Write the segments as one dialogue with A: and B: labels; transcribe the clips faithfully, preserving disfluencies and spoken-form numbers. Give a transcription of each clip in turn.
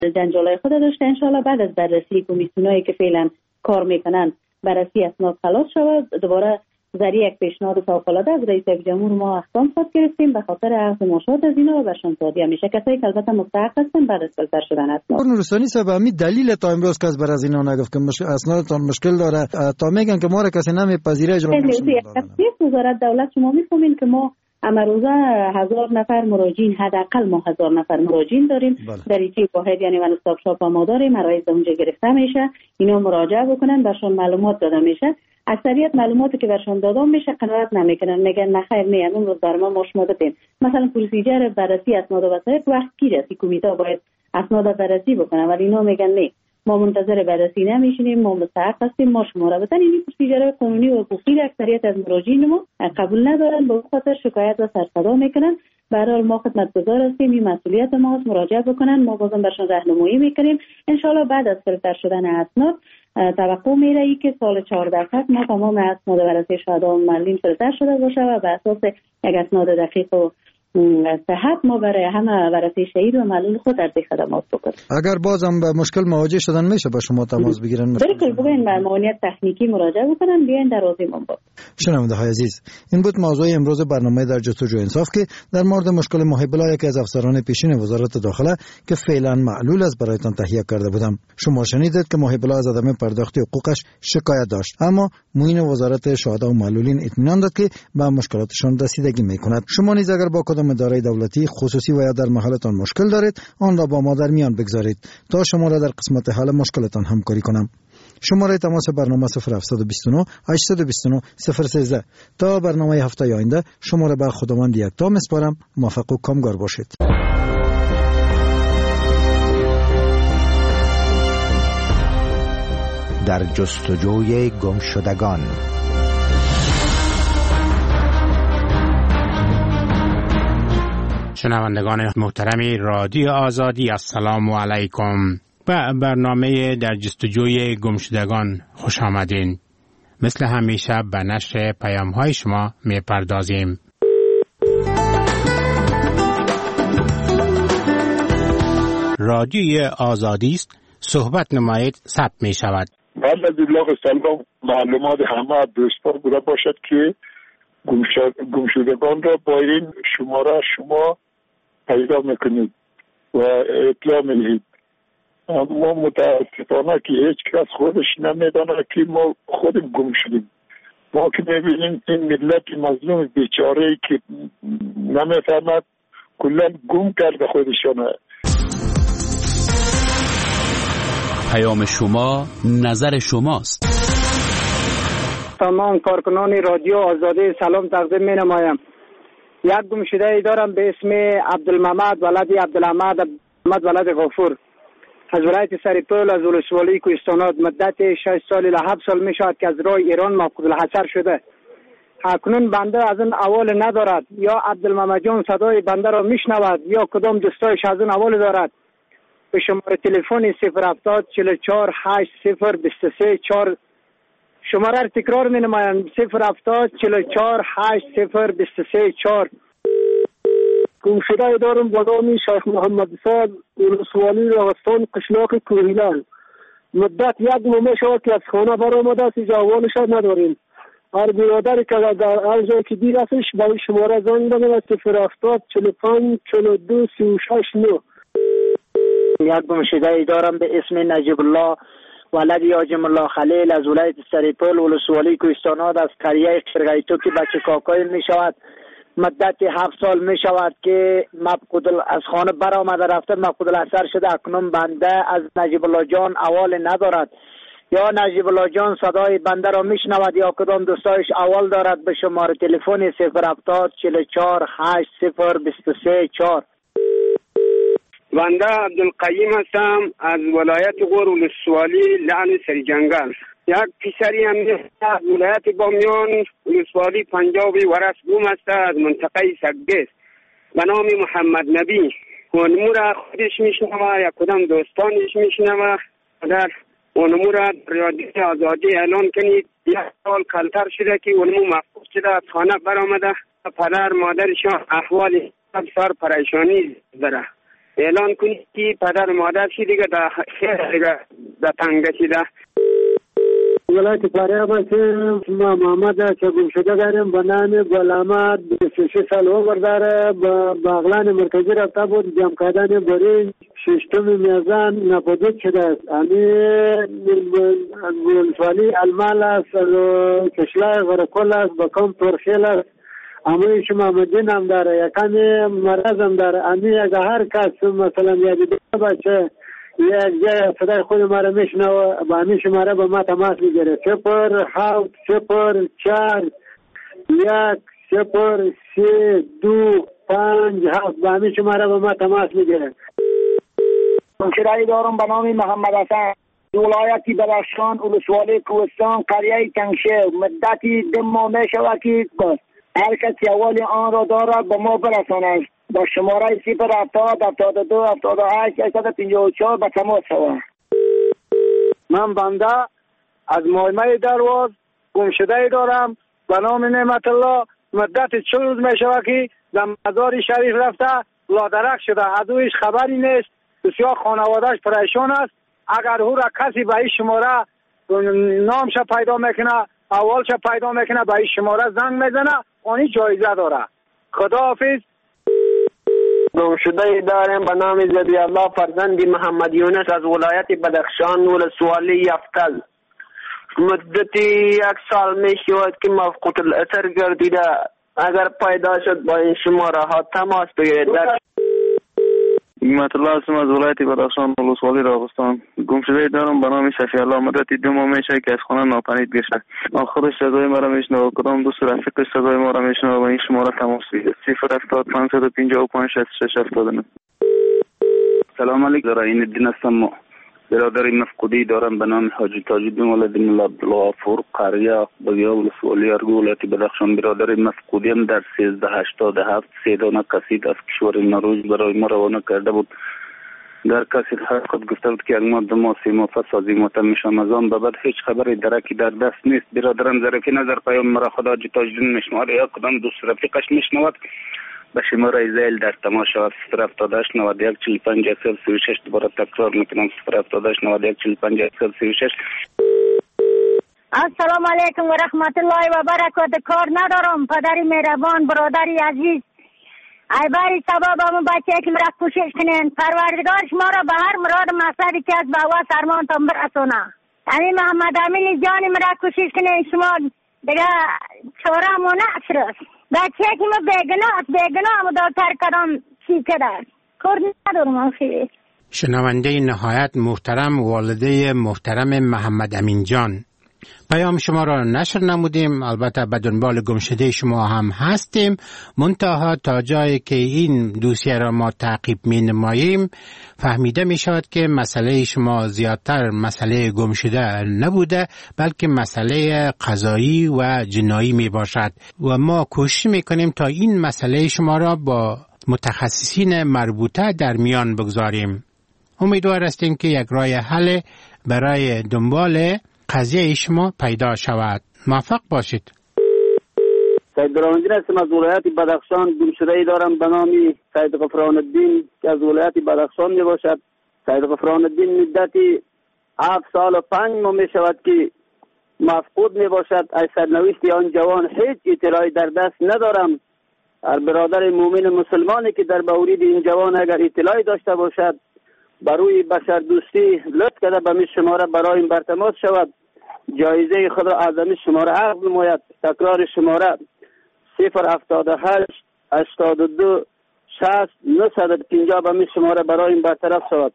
A: جنجالای خود داشته. انشالله بعد از بررسی کمیسیونایی که فعلا کار میکنن بررسی اسناد خلاص شود، دوباره ذریعه یک پیشنهاد فوق‌العاده از رئیس جمهور ما اقدام خود گرفتیم به خاطر عقد مشاهده از اینا و برشان تادیه میشه. کسایی که البته مستحق هستن بعد از فیلتر شدن اسناد.
B: نورستانی صاحب همین دلیل تا امروز کس بر از اینا نگفت که مش... اسنادتان مشکل داره، تا میگن که ما را کسی نمیپذیره اجرا نمیشه.
A: وزارت دولت شما میفهمین که ما امروزه هزار نفر مراجعین، حداقل ما هزار نفر مراجعین داریم. بله. در این واحد یعنی ون استاپ شاپ ما داریم، مراکز اونجا گرفته میشه، اینا مراجعه بکنن، برشون معلومات داده میشه. اکثریت معلوماتی که برشون داده میشه قناعت نمیکنن، میگن نه خیر نه اون روز بر ما ما شما دادیم. مثلا پروسیجر بررسی اسناد و وثایق وقت گیره، کمیته باید اسناد بررسی بکنه، ولی اینا میگن نه ما منتظر بررسی نمیشینیم، ما مستحق هستیم، ما شما را بدن. این پروسیجر قانونی و حقوقی اکثریت از مراجعین ما قبول ندارن، به خاطر شکایت و سرصدا میکنن. به هر حال ما خدمتگزار هستیم، این مسئولیت ماست، مراجعه بکنن، ما بازم برشون راهنمایی میکنیم. ان شاءالله بعد از فیلتر شدن اسناد توقع میره ای که سال چهارده فصل ما تمام اسناد بررسی شهدا و معلم فیلتر شده باشه و بر اساس یک اسناد دقیق و صحت ما برای همه بررسی شهید و معلول خود ارزی خدمات بکنیم.
B: اگر بازم به مشکل مواجه شدن میشه با شما تماس بگیرن؟
A: بالکل بگین به معاونیت تکنیکی مراجعه بکنن، بیاین در راضیمون باش.
B: شنونده های عزیز، این بود موضوع امروز برنامه در جستجوی انصاف که در مورد مشکل محب الله یکی از افسران پیشین وزارت داخله که فعلا معلول است برایتان تهیه کرده بودم. شما شنیدید که محب الله از عدم پرداخت حقوقش شکایت داشت، اما معین وزارت شهدا و معلولین اطمینان داد که به مشکلاتشان رسیدگی میکند. شما نیز اگر با کدام اداره دولتی خصوصی و یا در محلتان مشکل دارید، آن را با ما در میان بگذارید تا شما را در قسمت حل مشکلتان همکاری کنم. شماره تماس برنامه صفر هفت دو نه هشت دو نه صفر سه زده. تا برنامه هفته آینده شما را به خداوند یکتا میسپارم. موفق و کامگار باشید.
C: در جستجوی گمشدگان.
D: شنوندگان محترم رادیو آزادی، السلام علیکم. به برنامه در جستجوی گمشدگان خوش آمدین. مثل همیشه به نشر پیام های شما می پردازیم. رادیو آزادی است، صحبت نمایید ثبت می شود.
E: بعد از الله سلام معلومات همه دوستان بوده باشد که گمشدگان را با این شماره شما پیدا میکنید و اطلاع میدهید. ما متاسفانه که هیچ کس خودش نمیدانه که ما خودم گم شدیم. ما که میبینیم این ملت مظلوم بیچاره که نمیفهمد کلا گم کرده خودشانه.
F: پیام شما نظر شماست.
G: تمام کارکنان رادیو آزادی سلام تقدیم می نمایم. یک گمشده ای دارم به اسم عبدالمحمد ولد عبدالحمد محمد ولد غفور از ولایت سرپل از ولسوالی کوهستانات. مدت شش سال الی هفت سال می شود که از راه ایران مفقود الحصر شده. اکنون بنده از اون احوال ندارد، یا عبدالمحمد جان صدای بنده را میشنود یا کدام دوستایش از اون احوال دارد. به شماره تلفن صفر هفتاد چهل و چهار هشت صفر بیست و سه چهار شماره را تکرار می نمایم صفر هفتاد چهل و چهار هشت صفر بیست و سه چهار.
H: گمشده دارم با نام شیخ محمد صاحب ولسوالی راغستان قشلاق کوهیلان. مدت یک ماه شد که از خانه برآمده است، جوانش نداریم. هر برادری که در هر جای که دیر هستش به شماره زنگ بزنه صفر هفتاد چهل و پنج چهل و دو سی و شش نه.
G: یک گمشده دارم به اسم نجیب الله ولد یاجم الله خلیل از ولایت سرپل ولسوالی کوهستانات از قریه خرگیتو که بچه کاکای می شود. مدت هفت سال می شود که مفقود از خانه برآمده رفته مفقود الحصر شده. اکنون بنده از نجیب الله جان احوال ندارد، یا نجیب الله جان صدای بنده را میشنود یا کدام دوستایش احوال دارد. به شماره تلفن صفر هفتاد چهل و چهار هشت صفر بیست و سه چهار.
I: بنده عبدالقیم هستم از ولایت غور ولسوالی لعن سری جنگل. یک پسری هم از ولایت بامیان ولسوالی پنجابی ورس گم است از منطقه سگس به نام محمد نبی. اونمو را خودش میشنوه یا کدام دوستانش میشنوه. در اونمو را رادیو آزادی اعلان کنید. یک سال کلتر شده که اونمو مفقود شده، از خانه برآمده. پدر مادرشان احوال سر پریشانی داره. اعلان کنید که پدر و مادر چی دیگه در خیر دیگه در تنگ شده.
H: ولایت فاریاب هستیم. ما محمد که گم شده داریم به نام گلامت، بیست و شش سال عمر داره. با بغلان مرکزی رفته بود، جمع کردن برنج ششتم میزان ناپدید شده است. همین ولسوالی المال است، کشلای غرقل است، بکم ترخیل است. اما شما مدین هم داره، یکمی مرض هم داره. امی اگه هر کس مثلا یادیده باشه یک جای صدای خود ما را میشنوه، با همین شماره با ما تماس میگیره. صفر هفت صفر چهار یک صفر سه دو پنج هفت، با همین شماره با ما تماس میگیره.
J: گمشده‌ای دارم به نام محمد حسن، ولایت بدخشان، ولسوالی کوهستان، قریه تنگشیر. مدتی دو ماه میشود که هر کسی اول آن را دارد به ما برساند. با شماره صفر هفتاد هفتاد و دو هفتاد و هشت ششصد و پنجاه و چهار به تماس شوم.
G: من بنده از مایمه درواز گمشده‌ای دارم به نام نعمت الله. مدت چند روز می شود که در مزار شریف رفته لادرک شده، از اویش خبری نیست. بسیار خانوادهش پریشان است. اگر او را کسی به این شماره نامش پیدا میکنه، اولش پیدا میکنه، به این شماره زنگ میزنه، آنی جایزه داره. خداحافظ.
K: گمشده‌ای داریم به نام زبی الله فرزند محمد یونس از ولایت بدخشان، ولسوالی یفتل. مدتی یک سال می شود که مفقود الاثر گردیده. اگر پیدا شد با این شماره ها تماس بگیرید.
L: نعمت الله هستم از ولایت بدخشان، ولسوالی راغستان. گمشده‌ای دارم به نام شفیع الله. مدتی دو ماه میشه که از خانه ناپدید گشته. خودش صدای ما را میشنوه، کدام دوست رفیقش صدای ما را میشنوه و این شماره تماس بگیرید. صفر هفتاد پانصد و پنجاه و پنج شصت و شش هفتاد و نه.
M: سلام علیکم. این الدین هستم. برادر مفقودی دارم به نام حاجی تاج‌الدین ولدین الله عبدالغفور، قریه بگیا، ولسوالی ارگو، ولایت بدخشان. برادر مفقودی هم در سیزده هشتاد و هفت سه دانه کسید از کشور نروژ برای ما روانه کرده بود. در کسی خود گفته بود که یک ماه دو ماه سه ماه پس از این ماه میشم. از آن به بعد هیچ خبری درکی در دست نیست. برادرم ظریفی نظر پیام مرا خدا حاجی تاج‌الدین میشنوه یا کدام دوست رفیقش میشنود به شماره زیل در تماس شود. صفر هفتاد و هشت نود و یک چهل و پنج صفر سی و شش. دوباره تکرار میکنم صفر هفتاد و هشت نود و یک چهل و پنج صفر سی و شش.
N: السلام علیکم و رحمت الله و برکاته. کار ندارم پدری مهربان، برادری عزیز، ای باری سبب همون بچه که مرا کوشش کنین. پروردگار شما را به هر مراد مقصدی که از به هوا سرمانتان برسونه. همین محمد امین جانی مرا کوشش کنین. شما دیگه چاره مونع شد. بچه که ما بگناه بگناه هم دکتر کدام چی کده کار ندارم. آخی
D: شنونده نهایت محترم والده محترم محمد امین جان، پیام شما را نشر نمودیم. البته به دنبال گمشده شما هم هستیم، منتها تا جایی که این دوسیه را ما تعقیب می نماییم فهمیده می شود که مسئله شما زیادتر مسئله گمشده نبوده بلکه مسئله قضایی و جنایی می باشد و ما کوشش می کنیم تا این مسئله شما را با متخصصین مربوطه در میان بگذاریم. امیدوار هستیم که یک راه حل برای دنبال قضیه شما پیدا شود. موفق باشید.
O: سید برهان‌الدین هستم از ولایت بدخشان. گمشده‌ای دارم به نام سید غفران الدین که از ولایت بدخشان می باشد. سید غفران الدین مدتی هفت سال و پنج ماه می شود که مفقود می باشد. از سرنوشت آن جوان هیچ اطلاعی در دست ندارم. هر برادر مومن مسلمانی که در مورد این جوان اگر اطلاعی داشته باشد بروی بشر دوستی لطف کرده به می شماره برای این برتماس شود. جایزه خود را از این شماره عرض نماید. تکرار شماره صفر هفتاد و هشت هشتاد و دو شصت نهصد و پنجاه به می شماره برای این برطرف شود.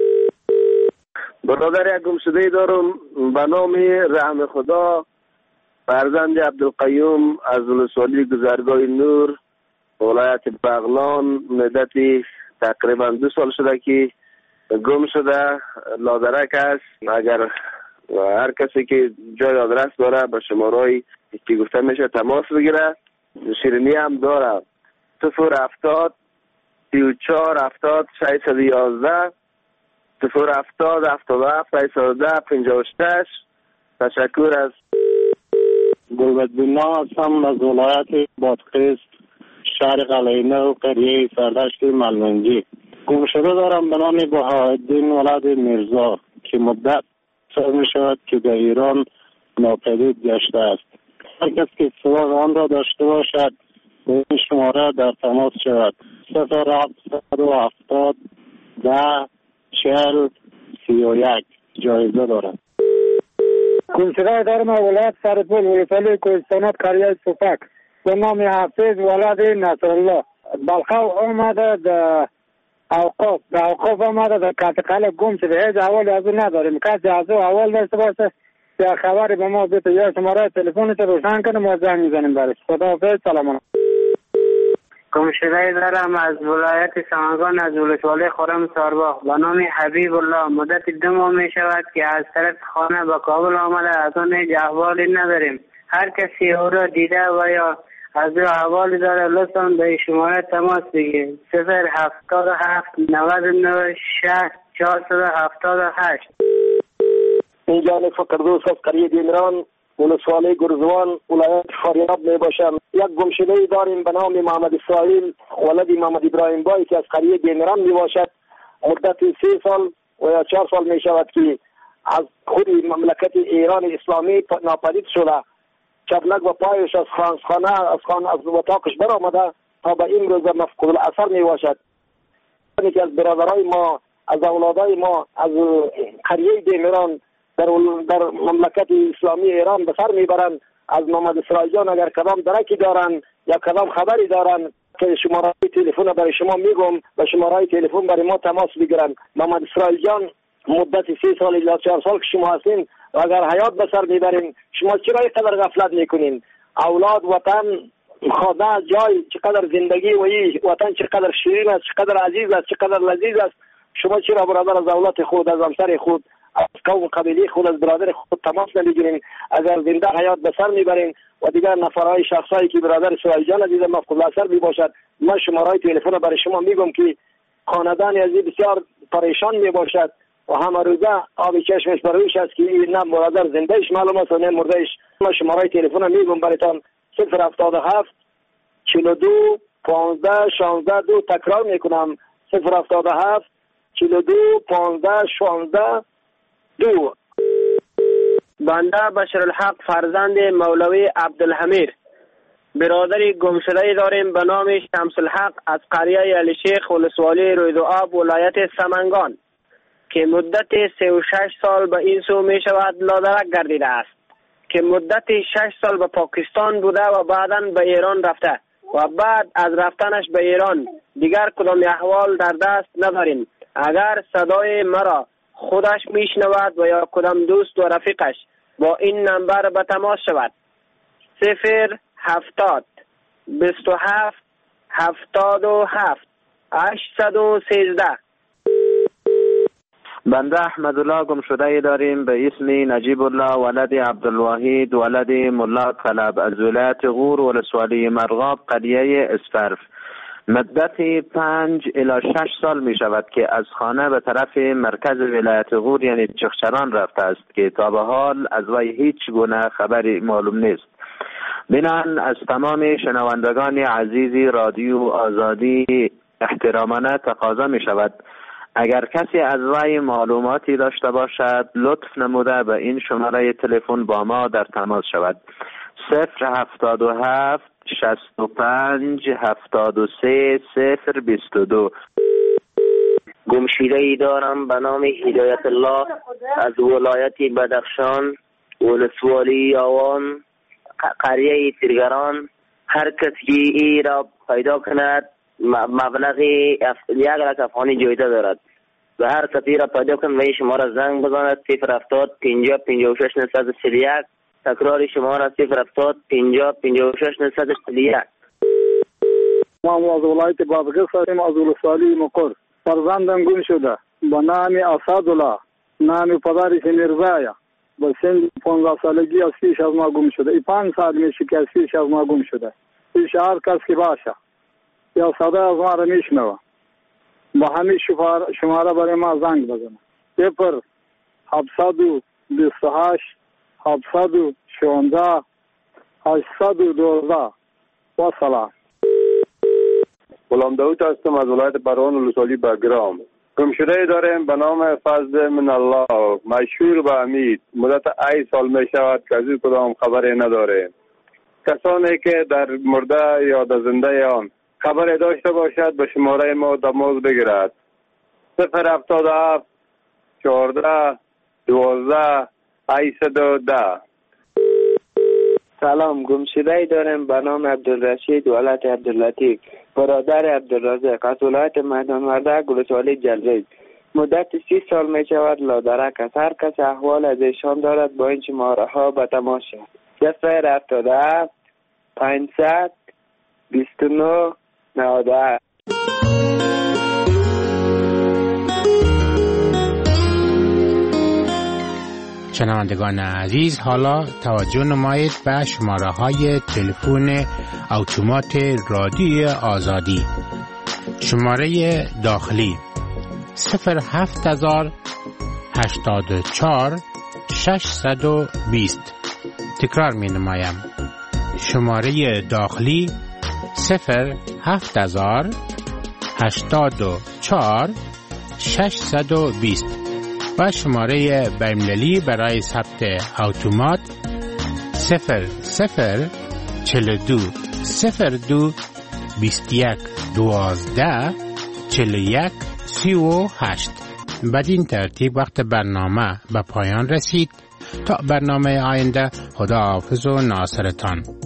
K: برادر یک گمشده‌ای دارم به نام رحم خدا فرزند عبدالقیوم از ولسوالی گذرگاه نور ولایت بغلان. مدتی تقریبا دو سال شده که گم شده، لادرک است. اگر هر کسی که جای آدرس داره به شماره‌ای که گفته میشه تماس بگیره. شیرینی هم داره صفر هفتاد سی و چهار هفتاد ششصد و یازده صفر هفتاد هفتاد و هفت ششصد و ده پنجاه و شش. تشکر از
P: گلبدبینا هستم از ولایت بادغیس، شهر قلعه‌نو، قریه سردشت ملمنجی. گمشده دارم به نام بهاءالدین ولد میرزا که مدت سر می شود که در ایران ناپدید گشته است. هر کس که سراغ آن را داشته باشد به این شماره در تماس شود. صفر هفتصد و هفتاد ده چهل سی و یک جایزه دارد.
G: گمشده دارم ولایت سرپل ولسوالی کوهستانات قریه سوپک به نام حافظ ولد نصرالله. بلخو آمده در اوقاف در اوقاف آمده در کاتقل گم شده. هیچ حوالی از اون نداریم. کسی از اون حوال داشته باشه یا خبری به ما بده یا شماره تلفنش روشن کنه ما زنگ میزنیم برش. خداحافظ. سلام علیکم.
Q: گمشده دارم از ولایت سمنگان از ولسوالی خرم سارباغ به نام حبیب الله. مدت دو ماه می شود که از طرف خانه به کابل آمده. از آن هیچ احوالی نداریم. هر کسی او را دیده و یا از او احوالی داره لطفاً به شماره تماس بگیرید. صفر هفتاد و هفت نود و نه شصت چهارصد و هفتاد و هشت.
R: اینجا فقردوس از قریه دیمران ولسوالی گرزوان ولایت فاریاب می باشم. یک گمشده داریم به نام محمد اسرائیل ولد محمد ابراهیم بای که از قریه دیمران می باشد. مدت سه سال و یا چهار سال می شود که از خود مملکت ایران اسلامی ناپدید شده. چپلک و پایش از خانه از خانه از اتاقش برآمده تا به این روز مفقود الاثر می باشد. یکی از برادرای ما از اولادای ما از قریه دیمران در در مملکت اسلامی ایران به سر میبرند. از محمد اسرائیل جان اگر کدام درکی دارن یا کدام خبری دارن که شماره تلفن برای شما میگم و شماره تلفن برای ما تماس بگیرن. محمد اسرائیل جان مدت سه سال یا چهار سال که شما هستین و اگر حیات به سر میبرین شما چرا اینقدر غفلت میکنین؟ اولاد، وطن، خانه، جای، چقدر زندگی و این وطن چقدر شیرین است، چقدر عزیز است، چقدر لذیذ است. شما چرا برادر از اولاد خود، از همسر خود، از قوم قبیله خود، از برادر خود تماس نمیگیرین؟ اگر زنده حیات به سر میبرین و دیگر نفرهای شخصایی که برادر اسرائیل جان عزیز مفقود الاثر می باشد، من شماره تلفن برای شما میگم که خاندان عزیز بسیار پریشان می باشد و همه روزه آب چشمش برویش است که نه برادر زندهش معلوم است و نه مردهش. من شماره تلفن میگم برایتان صفر هفتاد و هفت چهل و دو پانزده شانزده دو. تکرار میکنم صفر هفتاد و هفت چهل و دو پانزده شانزده دو.
Q: بنده بشرالحق فرزند مولوی عبدالحمید برادری گمشده داریم به نام شمس الحق از قریه علی شیخ ولسوالی رویدوآب ولایت سمنگان که مدت سه و شش سال به این سو می شود لادرک گردیده است که مدت شش سال به پاکستان بوده و بعدا به ایران رفته و بعد از رفتنش به ایران دیگر کدام احوال در دست نداریم. اگر صدای مرا خودش میشنود و یا کدام دوست و رفیقش با این نمبر به تماس شود. صفر هفتاد بیست و هفت هفتاد و هفت هشتصد و سیزده.
S: بنده احمدالله گمشده داریم به اسم نجیب الله ولد عبدالواحد ولد ملا طلب از ولایت غور ولسوالی مرغاب قریه اسفرف. مدت پنج الی شش سال می شود که از خانه به طرف مرکز ولایت غور یعنی چخچران رفته است که تا به حال از وی هیچ گونه خبری معلوم نیست. بنان از تمام شنوندگان عزیز رادیو آزادی احترامانه تقاضا می شود اگر کسی از وی معلوماتی داشته باشد لطف نموده به این شماره تلفن با ما در تماس شود. صفر هفتاد و هفت شصت و پنج هفتاد و سه صفر بیست و دو.
T: گمشده ای دارم به نام هدایت الله از ولایت بدخشان ولسوالی آوان قریه تیرگران. هر کسی ای را پیدا کند مبلغ یک لک افغانی جایزه دارد و هر کسی را پیدا کند و این شماره زنگ بزند صفر هفتاد پنجاه پنجاه و شش نهصد و چهل و یک. تکرار شماره صفر هفتاد پنجاه پنجاه و شش نهصد و چهل و یک.
G: ما از ولایت بادغیس هستیم از ولسوالی مقر. فرزندم گم شده با نام اسدالله نام پدرش میرزایا با سن پانزده سالگی از پیش از ما گم شده. ای پنج سال میشه که از پیش از ما گم شده. پیش هر کس که باشه یا صدا از ما را میشنوه با همین شماره برای ما زنگ بزنه. صفر هفتصد و بیست و هشت هفتصد و شانزده هشتصد و دوازده. و سلام.
U: غلام داوود هستم از ولایت بروان ولسوالی بگرام. گمشده داریم به نام فضل من الله، مشهور به امید. مدت ای سال می شود که از این کدام خبری نداریم. کسانی که در مرده یا در زنده آن خبری داشته باشد به شماره ما تماس بگیرد. صفر هفتاد و هفت چهارده دوازده هشتصد و ده.
V: سلام، گمشده دارم به نام عبدالرشید ولد عبداللطیف، برادر عبدالرزاق از ولایت میدان وردک ولسوالی جلریز. مدت سی سال می شود لادرک است. هر کس احوال از ایشان دارد با این شماره ها به تماس شود. صفر هفتاد و هفت پانصد بیست و نه نود و هشت.
D: شنوندگان عزیز، حالا توجه نمایید به شماره های تلفن اتومات رادیو آزادی. شماره داخلی صفر هفت هزار هشتاد و چهار ششصد و بیست. تکرار می نمایم. شماره داخلی صفر هفت هزار هشتاد و چهار ششصد و بیست و شماره بین‌المللی برای ثبت اتومات صفر صفر چهل و دو صفر دو بیست و یک دوازده چهل و یک سی و هشت. بدین ترتیب وقت برنامه به پایان رسید. تا برنامه آینده، خدا حافظ و ناصرتان.